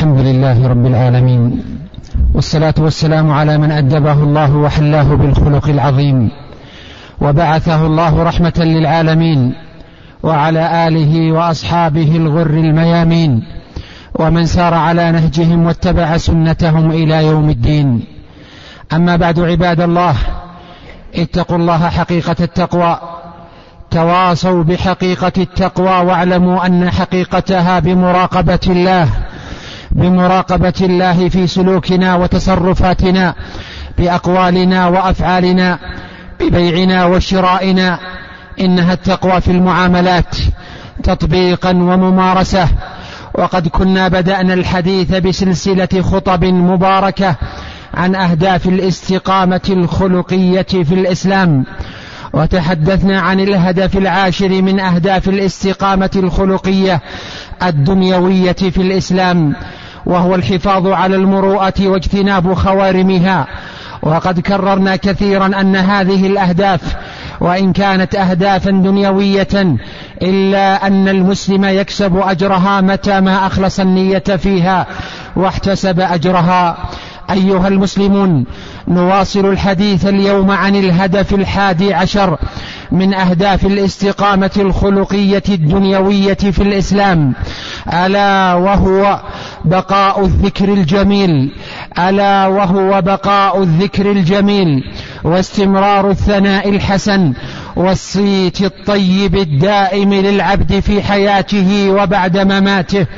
الحمد لله رب العالمين، والصلاة والسلام على من أدبه الله وحلاه بالخلق العظيم وبعثه الله رحمة للعالمين، وعلى آله وأصحابه الغر الميامين ومن سار على نهجهم واتبع سنتهم إلى يوم الدين. أما بعد، عباد الله، اتقوا الله حقيقة التقوى، تواصوا بحقيقة التقوى، واعلموا أن حقيقتها بمراقبة الله في سلوكنا وتصرفاتنا، بأقوالنا وأفعالنا، ببيعنا وشرائنا. إنها التقوى في المعاملات تطبيقا وممارسة. وقد كنا بدأنا الحديث بسلسلة خطب مباركة عن أهداف الاستقامة الخلقية في الإسلام، وتحدثنا عن الهدف العاشر من أهداف الاستقامة الخلقية الدنيوية في الإسلام، وهو الحفاظ على المروءة واجتناب خوارمها. وقد كررنا كثيرا أن هذه الأهداف وإن كانت أهدافا دنيوية، إلا أن المسلم يكسب أجرها متى ما أخلص النية فيها واحتسب أجرها. أيها المسلمون، نواصل الحديث اليوم عن الهدف 11 من أهداف الاستقامة الخلقية الدنيوية في الإسلام، ألا وهو بقاء الذكر الجميل واستمرار الثناء الحسن والصيت الطيب الدائم للعبد في حياته وبعد مماته.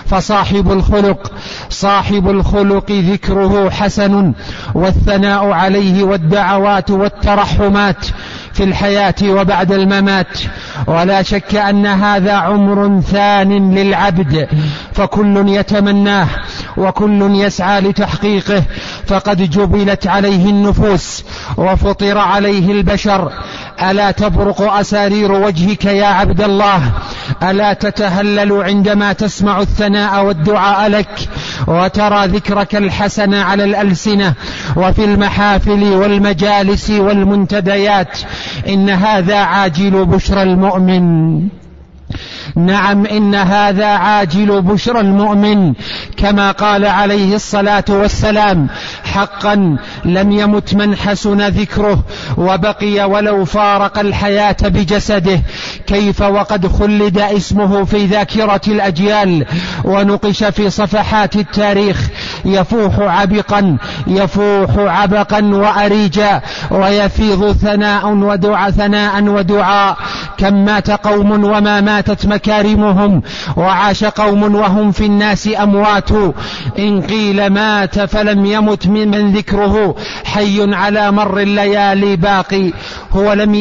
فصاحب الخلق ذكره حسن، والثناء عليه والدعوات والترحمات في الحياة وبعد الممات. ولا شك أن هذا عمر ثان للعبد، فكل يتمناه وكل يسعى لتحقيقه، فقد جبلت عليه النفوس وفطر عليه البشر. ألا تبرق أسارير وجهك يا عبد الله؟ ألا تتهلل عندما تسمع الثناء والدعاء لك، وترى ذكرك الحسن على الألسنة وفي المحافل والمجالس والمنتديات؟ إن هذا عاجل بشرى المؤمن. نعم، إن هذا عاجل بشرى المؤمن، كما قال عليه الصلاة والسلام: حقا لم يمت من حسن ذكره وبقي ولو فارق الحياة بجسده. كيف وقد خلد اسمه في ذاكرة الأجيال ونقش في صفحات التاريخ، يفوح عبقا وأريجا، ويفيض ثناء ودعاء. كم مات قوم وما ماتت مكارمهم، وعاش قوم وهم في الناس أموات. إن قيل مات فلم يمت من ذكره، حي على مر الليالي باقي. هو لم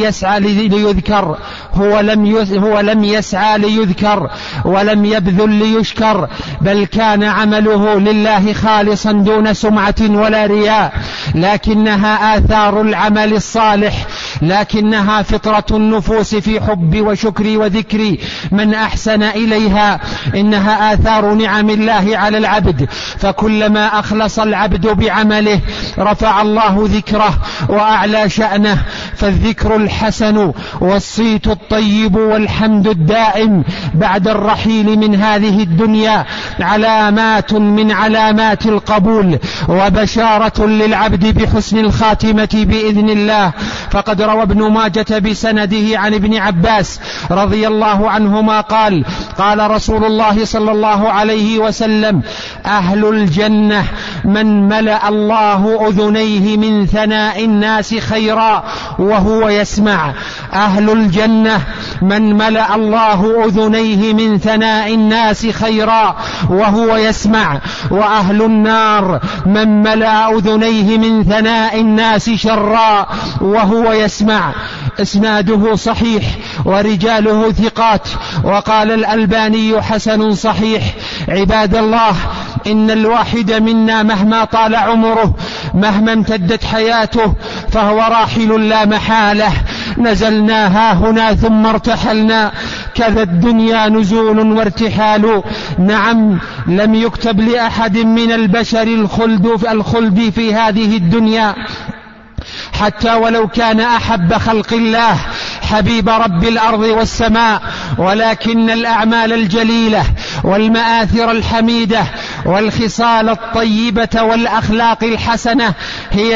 يسعى ليذكر ولم يبذل ليشكر، بل كان عمله لله خالصا دون سمعة ولا رياء. لكنها آثار العمل الصالح، لكنها فطرة النفوس في حب وشكر وذكر من أحسن إليها. إنها آثار نعم الله على العبد، فكلما أخلص العبد بعمله رفع الله ذكره وأعلى شأنه. فالذكر الحسن والصيت الطيب والحمد الدائم بعد الرحيل من هذه الدنيا علامات من علامات القبول، وبشارة للعبد بحسن الخاتمة بإذن الله. فقد روى ابن ماجة بسنده عن ابن عباس رضي الله عنهما قال: قال رسول الله صلى الله عليه وسلم: أهل الجنة من ملأ الله أذنيه من ثناء الناس خيرا وهو يسمع. أهل الجنة من ملأ الله أذنيه من ثناء الناس خيرا وهو يسمع. وأهل النار من ملأ أذنيه من ثناء الناس شرا وهو يسمع. إسناده صحيح ورجاله ثقات، وقال الألباني حسن صحيح. عباد الله، إن الواحد منا مهما طال عمره، مهما امتدت حياته، فهو راحل لا محالة. نزلنا هنا ثم ارتحلنا، كذا الدنيا نزول وارتحال. نعم، لم يكتب لأحد من البشر الخلد في هذه الدنيا، حتى ولو كان أحب خلق الله حبيب رب الأرض والسماء. ولكن الأعمال الجليلة والمآثر الحميدة والخصال الطيبة والأخلاق الحسنة هي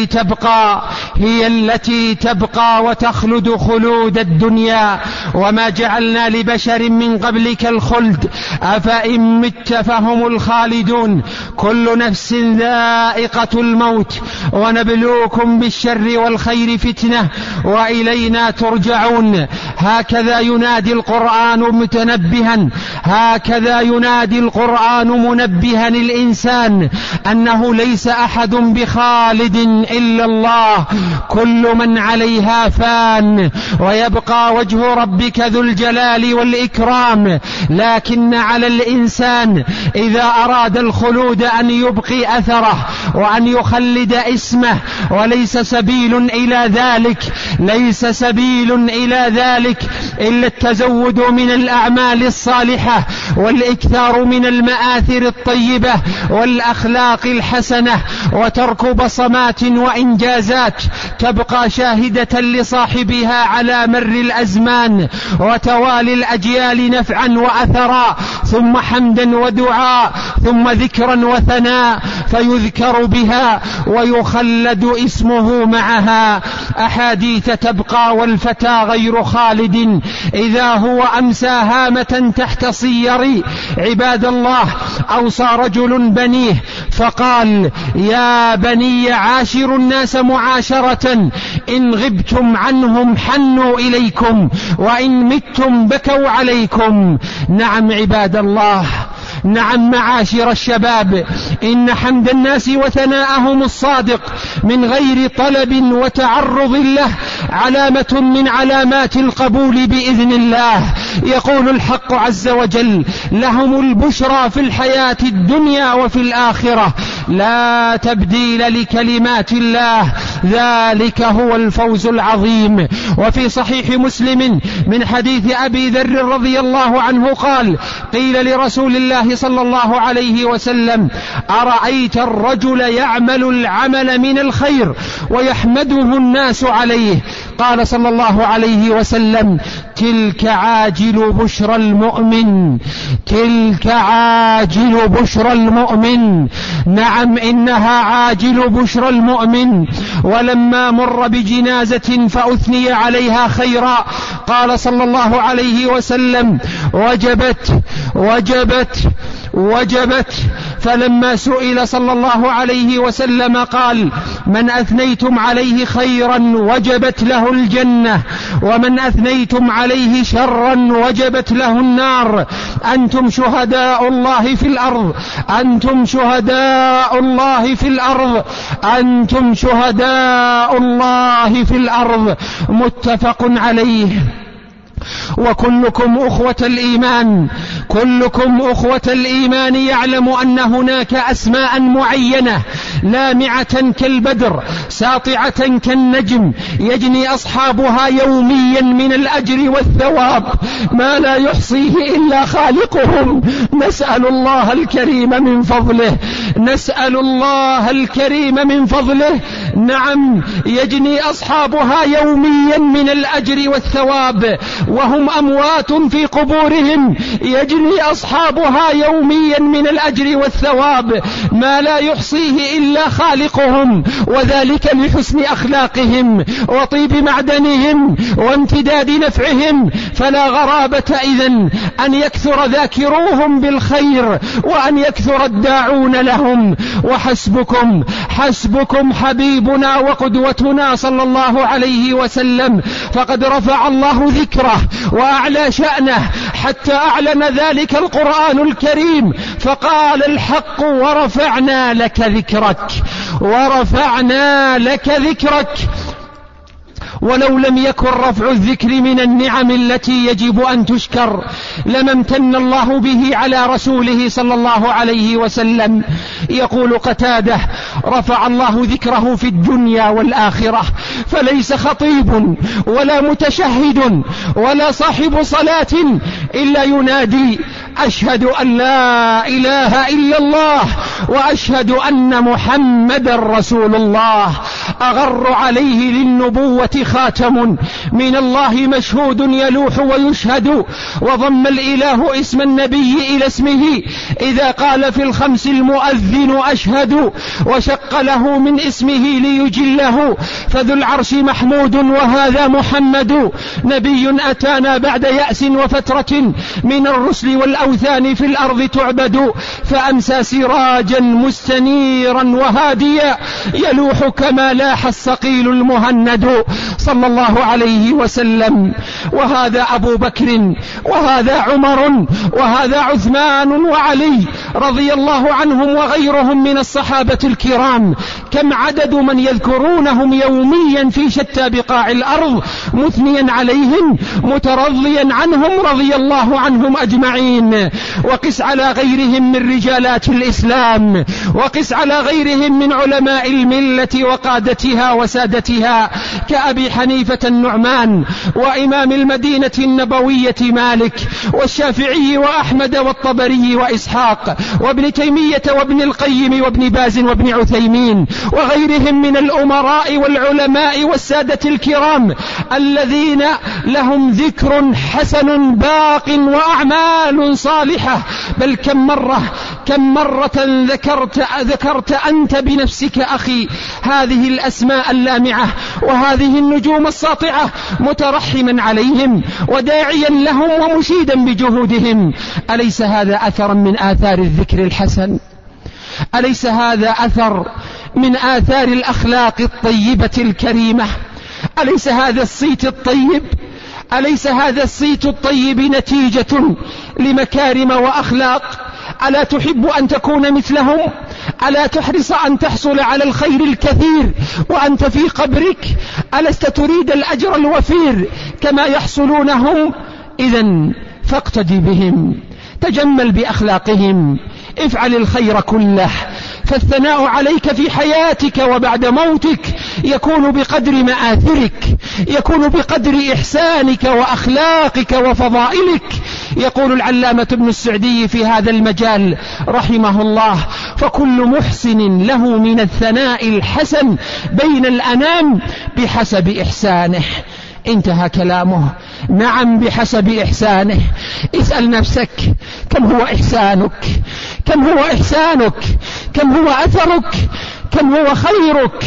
التي تبقى وتخلد خلود الدنيا. وما جعلنا لبشر من قبلك الخلد أفإن مت فهم الخالدون كل نفس ذائقة الموت ونبلوكم بالشر والخير فتنة وإلينا ترجعون. هكذا ينادي القرآن منبها الإنسان أنه ليس أحد بخالد إلا الله، كل من عليها فان ويبقى وجه ربك ذو الجلال والإكرام. لكن على الإنسان إذا أراد الخلود أن يبقي أثره وأن يخلد اسمه، وليس سبيل إلى ذلك إلا التزود من الأعمال الصالحة والإكثار من المآثر الطيبة والأخلاق الحسنة، وترك بصمات وإنجازات تبقى شاهدة لصاحبها على مر الأزمان وتوالي الأجيال نفعا وأثرا، ثم حمدا ودعاء، ثم ذكرا وثناء، فيذكر بها ويخلد اسمه معها. أحاديث تبقى والفتى غير خالد إذا هو أمسى هامة تحت صيري. عباد الله، أوصى رجل بنيه فقال: يا بني عاشروا الناس معاشرة، إن غبتم عنهم حنوا إليكم، وإن متم بكوا عليكم. نعم عباد الله، نعم معاشر الشباب، إن حمد الناس وثناءهم الصادق من غير طلب وتعرض له علامة من علامات القبول بإذن الله. يقول الحق عز وجل: لهم البشرى في الحياة الدنيا وفي الآخرة، لا تبديل لكلمات الله، ذلك هو الفوز العظيم. وفي صحيح مسلم من حديث أبي ذر رضي الله عنه قال: قيل لرسول الله صلى الله عليه وسلم: أرأيت الرجل يعمل العمل من الخير ويحمده الناس عليه؟ قال صلى الله عليه وسلم: تلك عاجل بشرى المؤمن، تلك عاجل بشرى المؤمن. نعم، إنها عاجل بشرى المؤمن. ولما مر بجنازة فأثني عليها خيرا قال صلى الله عليه وسلم: وجبت وجبت وجبت. فلما سئل صلى الله عليه وسلم قال: من أثنيتم عليه خيرا وجبت له الجنة، ومن أثنيتم عليه شرا وجبت له النار. أنتم شهداء الله في الأرض، أنتم شهداء الله في الأرض، أنتم شهداء الله في الأرض. متفق عليه. وكلكم أخوة الإيمان، كلكم أخوة الإيمان يعلم أن هناك أسماء معينة لامعة كالبدر ساطعة كالنجم يجني أصحابها يوميا من الأجر والثواب ما لا يحصيه إلا خالقهم. نسأل الله الكريم من فضله، نسأل الله الكريم من فضله. نعم، يجني أصحابها يوميا من الأجر والثواب وهم أموات في قبورهم، يجني أصحابها يوميا من الأجر والثواب ما لا يحصيه إلا خالقهم، وذلك لحسن أخلاقهم وطيب معدنهم وامتداد نفعهم. فلا غرابة إذن أن يكثر ذاكروهم بالخير وأن يكثر الداعون لهم. وحسبكم حسبكم حبيبنا وقدوتنا صلى الله عليه وسلم، فقد رفع الله ذكره وأعلى شأنه حتى أعلن ذلك القرآن الكريم، فقال الحق: ورفعنا لك ذكرك، ورفعنا لك ذكرك. ولو لم يكن رفع الذكر من النعم التي يجب أن تشكر لما امتن الله به على رسوله صلى الله عليه وسلم. يقول قتادة: رفع الله ذكره في الدنيا والآخرة، فليس خطيب ولا متشهد ولا صاحب صلاة إلا ينادي: أشهد أن لا إله إلا الله وأشهد أن محمد رسول الله. أغر عليه للنبوة خاتم من الله مشهود يلوح ويشهد. وضم الإله اسم النبي إلى اسمه إذا قال في الخمس المؤذن أشهد. وشق له من اسمه ليجله فذو العرش محمود وهذا محمد. نبي أتانا بعد يأس وفترة من الرسل والأوثان في الأرض تعبد. فأمسى سراجا مستنيرا وهاديا يلوح كما لاح الصقيل المهند صلى الله عليه وسلم. وهذا أبو بكر وهذا عمر وهذا عثمان وعلي رضي الله عنهم وغيرهم من الصحابة الكرام. كم عدد من يذكرونهم يوميا في شتى بقاع الأرض مثنيا عليهم مترضيا عنهم رضي الله عنهم أجمعين. وقس على غيرهم من رجالات الإسلام، وقس على غيرهم من علماء الملة وقادتها وسادتها كأبي حنيفة النعمان وإمام المدينة النبوية مالك والشافعي وأحمد والطبري وإسحاق وابن تيمية وابن القيم وابن باز وابن عثيمين وغيرهم من الأمراء والعلماء والسادة الكرام الذين لهم ذكر حسن باق وأعمال صالحة. بل كم مرة ذكرت أنت بنفسك أخي هذه الأسماء اللامعة وهذه النجوم الساطعة مترحما عليهم وداعيا لهم ومشيدا بجهودهم. أليس هذا أثرا من آثار الذكر الحسن؟ أليس هذا أثر من آثار الأخلاق الطيبة الكريمة؟ أليس هذا الصيت الطيب؟ أليس هذا الصيت الطيب نتيجة لمكارم وأخلاق؟ ألا تحب أن تكون مثلهم؟ ألا تحرص أن تحصل على الخير الكثير وأنت في قبرك؟ ألست تريد الأجر الوفير كما يحصلونهم؟ إذن فاقتدي بهم، تجمل بأخلاقهم، افعل الخير كله، فالثناء عليك في حياتك وبعد موتك يكون بقدر مآثرك، يكون بقدر إحسانك وأخلاقك وفضائلك. يقول العلامة ابن السعدي في هذا المجال رحمه الله: فكل محسن له من الثناء الحسن بين الأنام بحسب إحسانه. انتهى كلامه. نعم، بحسب إحسانه. اسأل نفسك: كم هو إحسانك؟ كم هو إحسانك؟ كم هو أثرك؟ كم هو خيرك؟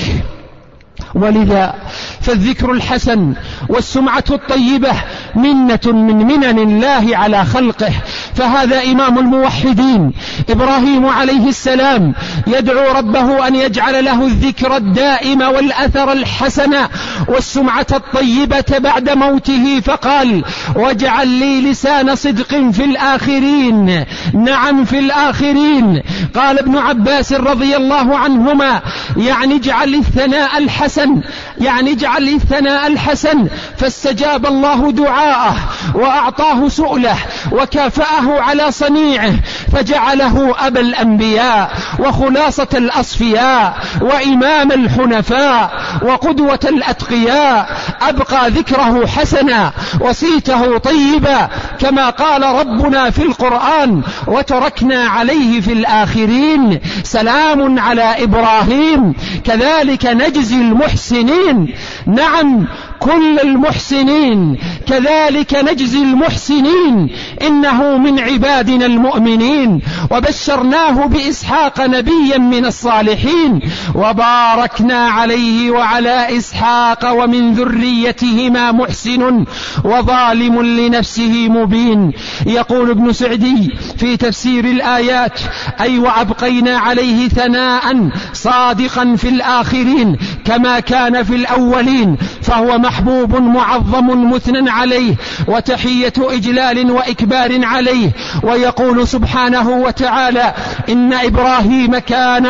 ولذا فالذكر الحسن والسمعة الطيبة منة من منن الله على خلقه. فهذا إمام الموحدين إبراهيم عليه السلام يدعو ربه أن يجعل له الذكر الدائم والأثر الحسن والسمعة الطيبة بعد موته، فقال: واجعل لي لسان صدق في الآخرين. نعم، في الآخرين. قال ابن عباس رضي الله عنهما: يعني اجعل الثناء الحسن، يعني اجعل الثناء الحسن. فاستجاب الله دعاءه وأعطاه سؤله وكافأه على صنيعه، فجعله أبا الأنبياء وخلاصة الأصفياء وإمام الحنفاء وقدوة الأتقياء. أبقى ذكره حسنا وصيته طيبا كما قال ربنا في القرآن: وتركنا عليه في الآخرين سلام على إبراهيم كذلك نجزي المحسنين. نعم، كل المحسنين كذلك نجزي المحسنين، إنه من عبادنا المؤمنين. وبشرناه بإسحاق نبيا من الصالحين، وباركنا عليه وعلى إسحاق ومن ذريتهما محسن وظالم لنفسه مبين. يقول ابن سعدي في تفسير الآيات: أي وأبقينا عليه ثناء صادقا في الآخرين كما كان في الأولين، فهو محبوب معظم مثنى عليه وتحية إجلال وإكبار عليه. ويقول سبحانه وتعالى: إن إبراهيم كان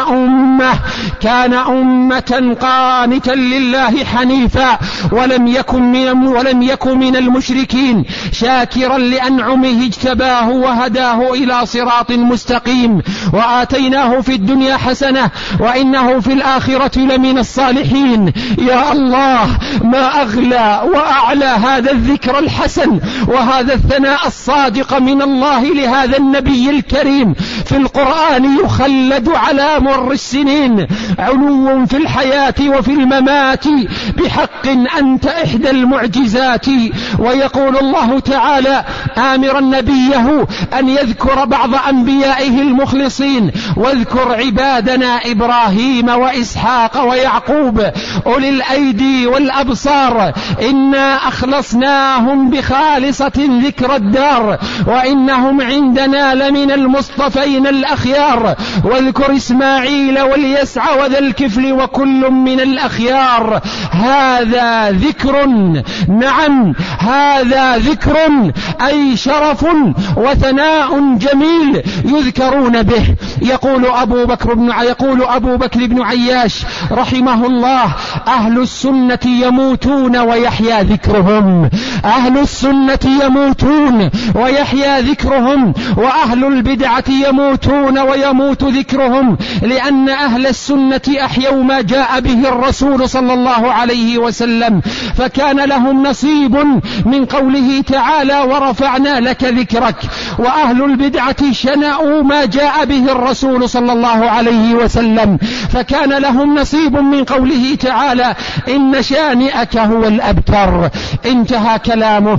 أمة قانتا لله حنيفا ولم يكن من المشركين شاكرا لأنعمه اجتباه وهداه إلى صراط مستقيم، وآتيناه في الدنيا حسنة وإنه في الآخرة لمن الصالحين. يا الله، ما أغلى وأعلى هذا الذكر الحسن وهذا الثناء الصادق من الله لهذا النبي الكريم في القرآن القرآن يخلد على مر السنين، علو في الحياة وفي الممات، بحق أنت إحدى المعجزات. ويقول الله تعالى آمرا نبيه أن يذكر بعض أنبيائه المخلصين: واذكر عبادنا إبراهيم وإسحاق ويعقوب أولي الأيدي والأبصار إنا أخلصناهم بخالصة ذكر الدار وإنهم عندنا لمن المصطفين الأخيار. واذكر إسماعيل واليسع وذا الكفل وكل من الأخيار. هذا ذكر، نعم هذا ذكر، أي شرف وثناء جميل يذكرون به. يقول أبو بكر بن عياش رحمه الله: أهل السنة يموتون ويحيا ذكرهم، أهل السنة يموتون ويحيا ذكرهم، وأهل البدعة يموتون ويموت ذكرهم، لأن أهل السنة أحيوا ما جاء به الرسول صلى الله عليه وسلم، فكان لهم نصيب من قوله تعالى: ورفعنا لك ذكرك. وأهل البدعة شنعوا ما جاء به الرسول صلى الله عليه وسلم، فكان لهم نصيب من قوله تعالى: إن شانئك هو الأبتر. انتهى كلامه.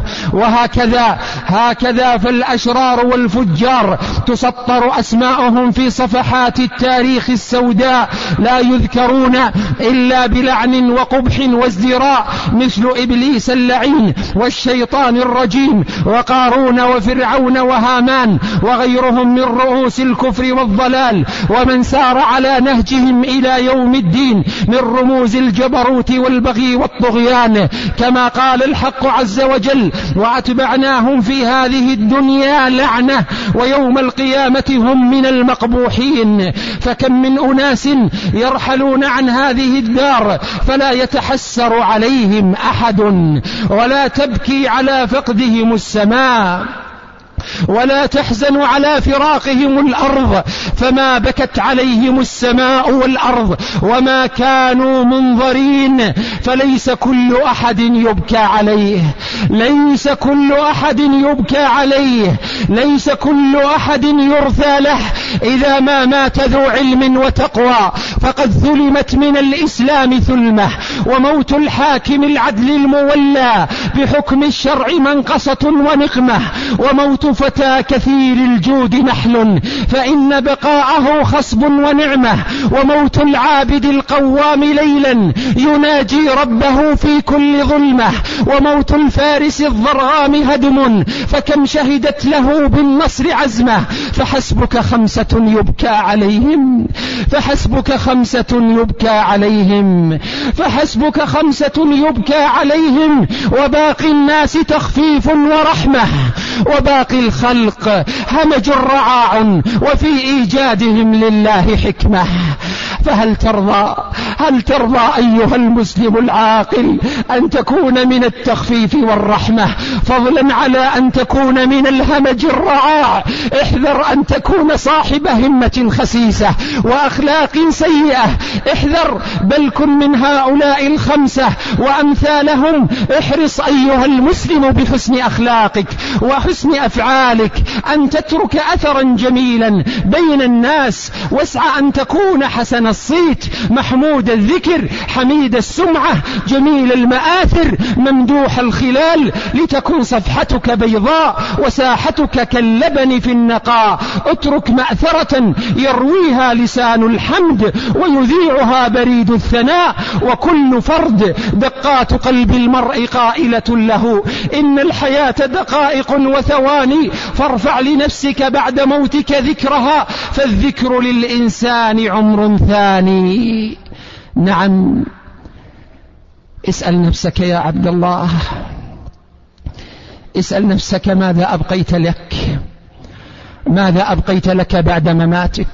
وهكذا فالأشرار والفجار تسطر أسماءهم في صفحات التاريخ السوداء، لا يذكرون إلا بلعن وقبح وازدراء، مثل إبليس اللعين والشيطان الرجيم وقارون وفرعون وهامان وغيرهم من رؤوس الكفر والضلال، ومن سار على نهجهم إلى يوم الدين من رموز الجبروت والبغي والطغيان، كما قال الحق عز وجل: وأتبعناهم في هذه الدنيا لعنة ويوم القيامة هم من المقبوحين. فكم من أناس يرحلون عن هذه الدار فلا يتحسر عليهم أحد، ولا تبكي على فقدهم السماء، ولا تحزن على فراقهم الأرض، فما بكت عليهم السماء والأرض وما كانوا منظرين. فليس كل أحد يبكى عليه، ليس كل أحد يبكى عليه، ليس كل أحد يرثى له. إذا ما مات ذو علم وتقوى فقد ظلمت من الإسلام ثلمة، وموت الحاكم العدل المولى بحكم الشرع منقصة ونقمة، وموت فتى كثير الجود نحل فإن بقاءه خصب ونعمة، وموت العابد القوام ليلا يناجي ربه في كل ظلمة، وموت الفارس الضرغام هدم فكم شهدت له بالنصر عزمه. فحسبك خمسة يبكى عليهم، فحسبك خمسة يبكى عليهم، فحسبك خمسة يبكى عليهم، وباقي الناس تخفيف ورحمة، وباقي الخلق همج رعاع وفي إيجادهم لله حكمة. فهل ترضى أيها المسلم العاقل أن تكون من التخفيف والرحمة، فضلا على أن تكون من الهمج الرعاع؟ احذر أن تكون صاحب همة خسيسة وأخلاق سيئة، احذر، بل كن من هؤلاء الخمسة وأمثالهم. احرص أيها المسلم بحسن أخلاقك وحسن أفعالك أن تترك أثرا جميلا بين الناس، واسعى أن تكون حسن الصيت، محمود الذكر، حميد السمعة، جميل المآثر، ممدوح الخلال، لتكن صفحتك بيضاء وساحتك كاللبن في النقاء. اترك مأثرة يرويها لسان الحمد ويذيعها بريد الثناء، وكل فرد دقات قلب المرء قائلة له: إن الحياة دقائق وثواني، فارفع لنفسك بعد موتك ذكرها، فالذكر للإنسان عمر ثاني. نعم، اسأل نفسك يا عبد الله، اسأل نفسك ماذا أبقيت لك، ماذا أبقيت لك بعد مماتك،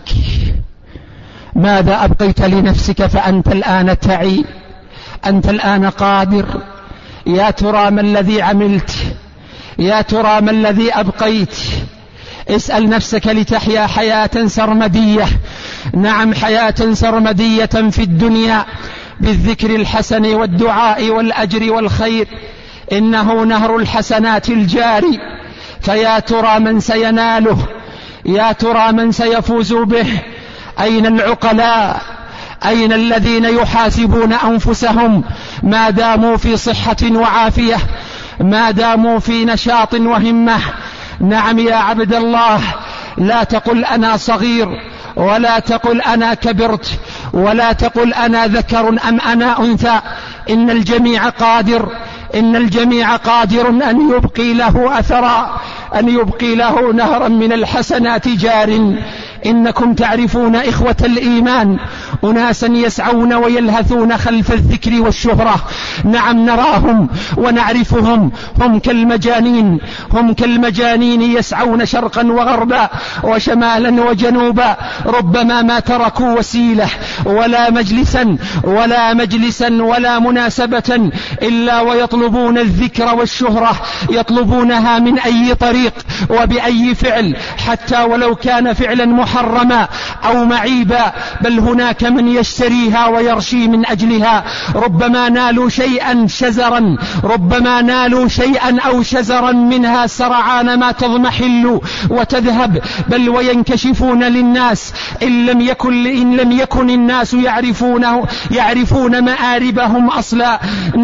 ماذا أبقيت لنفسك؟ فأنت الآن تعي، أنت الآن قادر. يا ترى ما الذي عملت؟ يا ترى ما الذي أبقيت؟ اسأل نفسك لتحيا حياة سرمدية. نعم، حياة سرمدية في الدنيا بالذكر الحسن والدعاء والأجر والخير، إنه نهر الحسنات الجاري، فيا ترى من سيناله، يا ترى من سيفوز به؟ أين العقلاء؟ أين الذين يحاسبون أنفسهم ما داموا في صحة وعافية، ما داموا في نشاط وهمة؟ نعم يا عبد الله، لا تقل أنا صغير، ولا تقل أنا كبرت، ولا تقل أنا ذكر أم أنا أنثى. إن الجميع قادر، إن الجميع قادر أن يبقي له أثرا، أن يبقي له نهرا من الحسنات جار. إنكم تعرفون إخوة الإيمان أناسا يسعون ويلهثون خلف الذكر والشهرة. نعم نراهم ونعرفهم، هم كالمجانين، هم كالمجانين يسعون شرقا وغربا وشمالا وجنوبا، ربما ما تركوا وسيلة ولا مجلسا ولا مناسبة إلا ويطلبون الذكر والشهرة، يطلبونها من أي طريق وبأي فعل، حتى ولو كان فعلا محرما أو معيبا، بل هناك من يشتريها ويرشي من أجلها. ربما نالوا شيئا شزرا، ربما نالوا شيئا أو شزرا منها سرعان ما تضمحل وتذهب، بل وينكشفون للناس إن لم يكن الناس يعرفون مآربهم أصلا.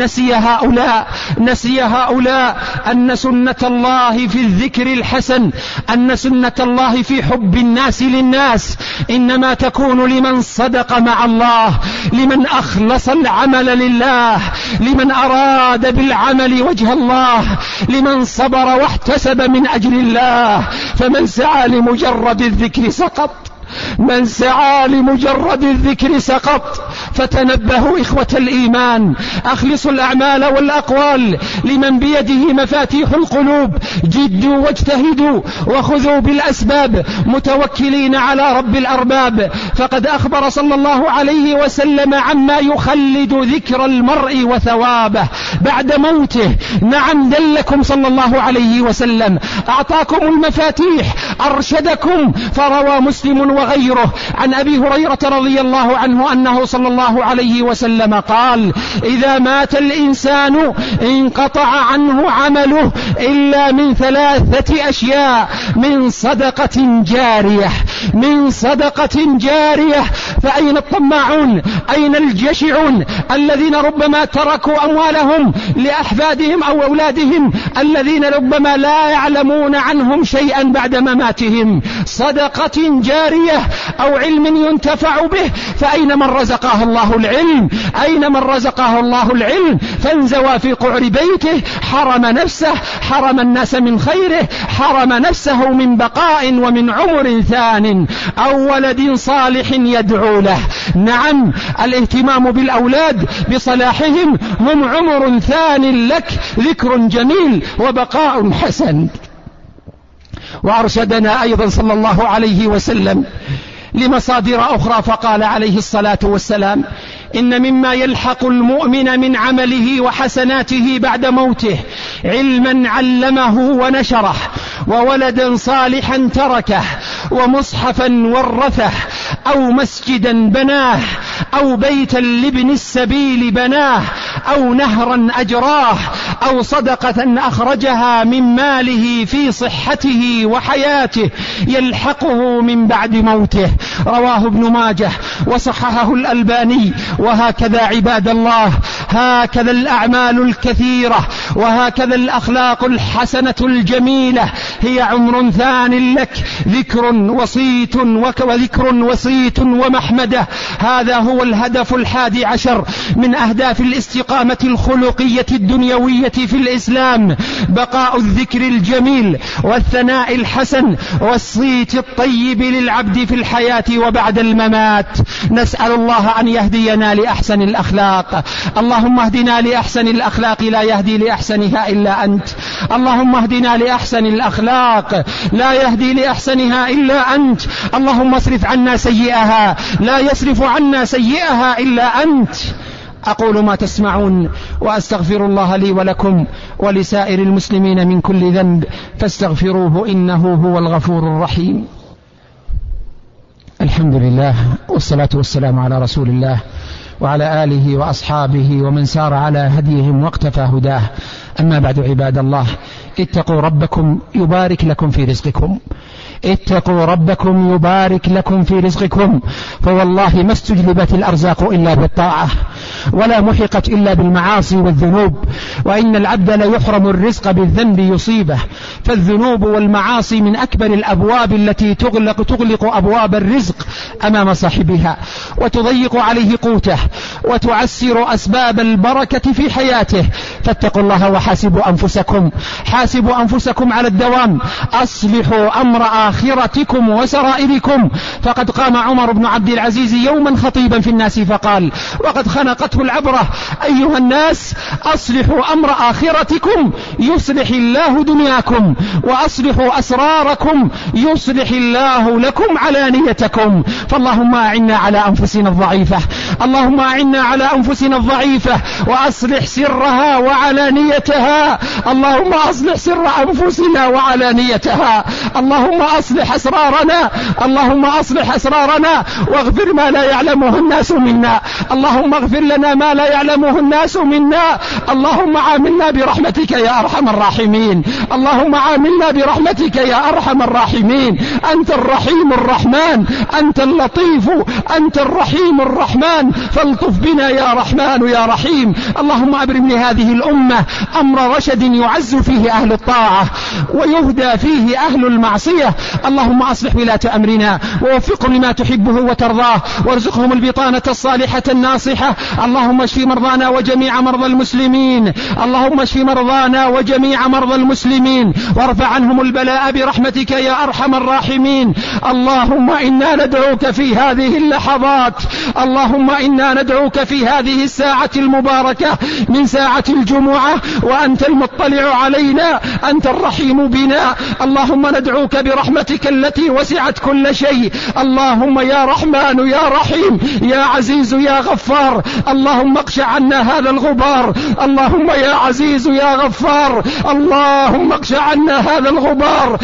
نسي هؤلاء أن سنة الله في الذكر الحسن، أن سنة الله في حب الناس للناس إنما تكون لمن صدق مع الله، لمن أخلص العمل لله، لمن أراد بالعمل وجه الله، لمن صبر واحتسب من أجل الله. فمن سعى لمجرد الذكر سقط، من سعى لمجرد الذكر سقط. فتنبهوا إخوة الإيمان، أخلصوا الأعمال والأقوال لمن بيده مفاتيح القلوب، جدوا واجتهدوا وخذوا بالأسباب متوكلين على رب الأرباب. فقد أخبر صلى الله عليه وسلم عما يخلد ذكر المرء وثوابه بعد موته. نعم دلكم صلى الله عليه وسلم، أعطاكم المفاتيح، أرشدكم. فروى مسلم وغيره عن أبي هريرة رضي الله عنه أنه صلى الله عليه وسلم قال: إذا مات الإنسان انقطع عنه عمله إلا من 3 أشياء: من صدقة جارية، من صدقة جارية. فأين الطماعون؟ أين الجشعون الذين ربما تركوا أموالهم لأحفادهم أو أولادهم الذين ربما لا يعلمون عنهم شيئا بعد مماتهم؟ صدقة جارية أو علم ينتفع به. فأين من رزقه الله العلم؟ أين من رزقه الله العلم فانزوى في قعر بيته، حرم نفسه، حرم الناس من خيره، حرم نفسه من بقاء ومن عمر ثان أو ولد صالح يدعو له. نعم الاهتمام بالأولاد بصلاحهم هم عمر ثان لك، ذكر جميل وبقاء حسن. وأرشدنا أيضا صلى الله عليه وسلم لمصادر أخرى، فقال عليه الصلاة والسلام: إن مما يلحق المؤمن من عمله وحسناته بعد موته علما علمه ونشره، وولدا صالحا تركه، ومصحفا ورثه، أو مسجدا بناه، أو بيتا لابن السبيل بناه، أو نهرا أجراه، أو صدقة أخرجها من ماله في صحته وحياته يلحقه من بعد موته. رواه ابن ماجه وصححه الألباني. وهكذا عباد الله، هكذا الأعمال الكثيرة، وهكذا الأخلاق الحسنة الجميلة هي عمر ثان لك، ذكر وصيت ومحمدة. هذا هو الهدف 11 من أهداف الاستقامة الخلقية الدنيوية في الإسلام: بقاء الذكر الجميل والثناء الحسن والصيت الطيب للعبد في الحياة وبعد الممات. نسأل الله أن يهدينا لأحسن الأخلاق. اللهم اهدنا لأحسن الأخلاق لا يهدي لأحسنها إلا أنت. اللهم اهدنا لأحسن الأخلاق لا يهدي لأحسنها إلا أنت. اللهم اصرف عنا سيئها لا يصرف عنا سيئها إلا أنت. أقول ما تسمعون وأستغفر الله لي ولكم ولسائر المسلمين من كل ذنب، فاستغفروه إنه هو الغفور الرحيم. الحمد لله، والصلاة والسلام على رسول الله وعلى آله وأصحابه ومن سار على هديهم واقتفى هداه. أما بعد عباد الله، اتقوا ربكم يبارك لكم في رزقكم، اتقوا ربكم يبارك لكم في رزقكم، فوالله ما استجلبت الأرزاق إلا بالطاعة، ولا محقت إلا بالمعاصي والذنوب، وإن العبد لا يحرم الرزق بالذنب يصيبه. فالذنوب والمعاصي من أكبر الأبواب التي تغلق أبواب الرزق أمام صاحبها، وتضيق عليه قوته، وتعسر أسباب البركة في حياته. فاتقوا الله وحاسبوا أنفسكم، حاسبوا أنفسكم على الدوام، أصلحوا أمر آخرتكم وسرائركم. فقد قام عمر بن عبد العزيز يوما خطيبا في الناس فقال، وقد خنقته العبرة: أيها الناس، أصلحوا أمر آخرتكم يصلح الله دنياكم، وأصلحوا أسراركم يصلح الله لكم علانيتكم. فاللهم أعنا على أنفسنا الضعيفة، اللهم أعنا على أنفسنا الضعيفة، وأصلح سرها وعلانيتها. اللهم أصلح سر أنفسنا وعلانيتها، اللهم أصلح أسرارنا، اللهم أصلح أسرارنا، واغفر ما لا يعلمه الناس منا، اللهم اغفر لنا ما لا يعلمه الناس منا. اللهم عاملنا برحمتك يا أرحم الراحمين، اللهم عاملنا برحمتك يا أرحم الراحمين. أنت الرحيم الرحمن، أنت اللطيف، أنت الرحيم الرحمن، فالطف بنا يا رحمن يا رحيم. اللهم أبرم لهذه الأمة أمر رشد يعز فيه أهل الطاعة ويهدى فيه أهل المعصية. اللهم أصلح ولاة أمرنا ووفقهم لما تحبه وترضاه، وارزقهم البطانة الصالحة الناصحة. اللهم اشف مرضانا وجميع مرضى المسلمين، اللهم اشف مرضانا وجميع مرضى المسلمين، وارفع عنهم البلاء برحمتك يا أرحم الراحمين. اللهم إنا ندعوك في هذه اللحظات، اللهم إنا ندعوك في هذه الساعة المباركة من ساعة الجمعة، وأنت المطلع علينا، أنت الرحيم بنا. اللهم ندعوك برحمتك التي وسعت كل شيء. اللهم يا رحمن يا رحيم يا عزيز يا غفار، اللهم اقشع عنا هذا الغبار. اللهم يا عزيز يا غفار، اللهم اقشع عنا هذا الغبار.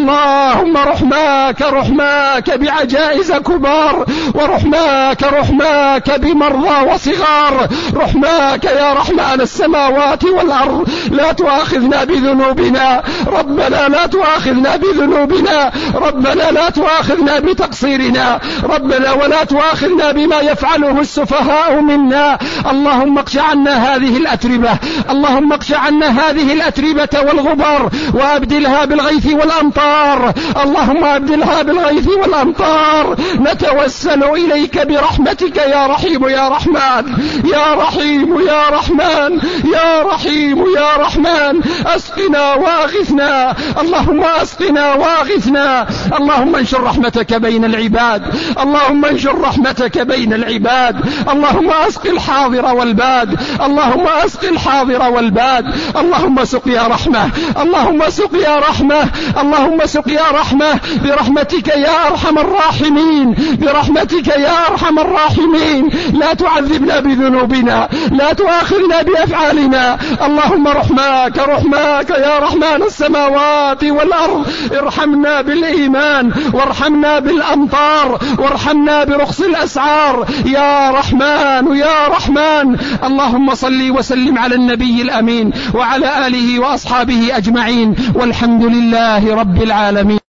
اللهم رحماك بعجائز كبار، ورحماك بمرضى وصغار. رحماك يا رحمن السماوات والأرض، لا تؤاخذنا بذنوبنا ربنا، لا تؤاخذنا بذنوبنا ربنا، لا تؤاخذنا بتقصيرنا ربنا، ولا تؤاخذنا بما يفعله السفهاء منا. اللهم اقشع عنا هذه الأتربة، اللهم اقشع عنا هذه الأتربة والغبار، وأبدلها بالغيث والأمطار. اللهم أبدلها بالغيث والأمطار. نتوسل إليك برحمتك يا رحيم يا رحمن، يا رحيم يا رحمن، يا رحيم يا رحمن. أسقنا واغثنا، اللهم أسقنا واغثنا. اللهم انشر رحمتك بين العباد، اللهم انشر رحمتك بين العباد. اللهم أسق الحاضر والباد، اللهم أسق الحاضر والباد. اللهم سق يا رحمة، اللهم سق يا رحمة، اللهم سق يا رحمة برحمتك يا أرحم الراحمين، برحمتك يا أرحم الراحمين. لا تعذبنا بذنوبنا، لا تؤاخذنا بأفعالنا. اللهم رحماك يا رحمن السماوات والأرض، ارحمنا بالإيمان، وارحمنا بالأمطار، وارحمنا برخص الأسعار يا رحمن يا رحمن. اللهم صل وسلم على النبي الأمين وعلى آله وأصحابه أجمعين، والحمد لله رب العالمين.